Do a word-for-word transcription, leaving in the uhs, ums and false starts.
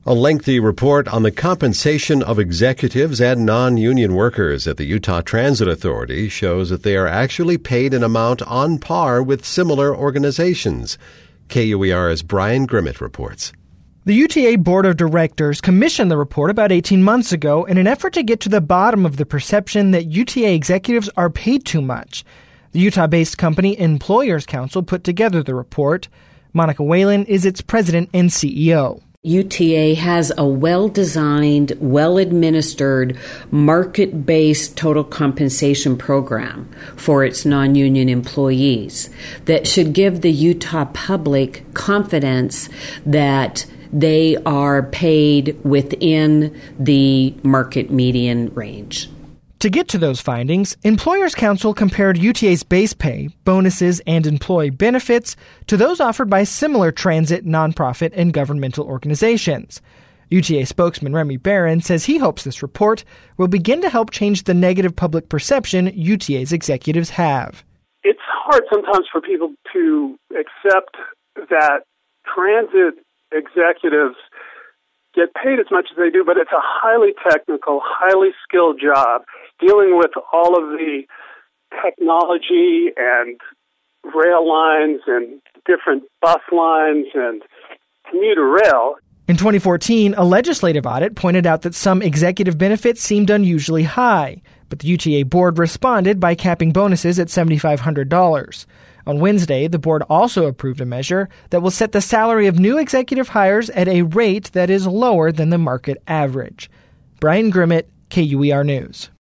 A lengthy report on the compensation of executives and non-union workers at the Utah Transit Authority shows that they are actually paid an amount on par with similar organizations. K U E R's Brian Grimmett reports. The U T A Board of Directors commissioned the report about eighteen months ago in an effort to get to the bottom of the perception that U T A executives are paid too much. The Utah-based company Employers Council put together the report. Monica Whalen is its president and C E O. U T A has a well-designed, well-administered, market-based total compensation program for its non-union employees that should give the Utah public confidence that they are paid within the market median range. To get to those findings, Employers Council compared U T A's base pay, bonuses, and employee benefits to those offered by similar transit, nonprofit, and governmental organizations. U T A spokesman Remy Barron says he hopes this report will begin to help change the negative public perception U T A's executives have. It's hard sometimes for people to accept that transit executives get paid as much as they do, but it's a highly technical, highly skilled job, dealing with all of the technology and rail lines and different bus lines and commuter rail. In twenty fourteen, a legislative audit pointed out that some executive benefits seemed unusually high, but the U T A board responded by capping bonuses at seven thousand five hundred dollars. On Wednesday, the board also approved a measure that will set the salary of new executive hires at a rate that is lower than the market average. Brian Grimmett, K U E R News.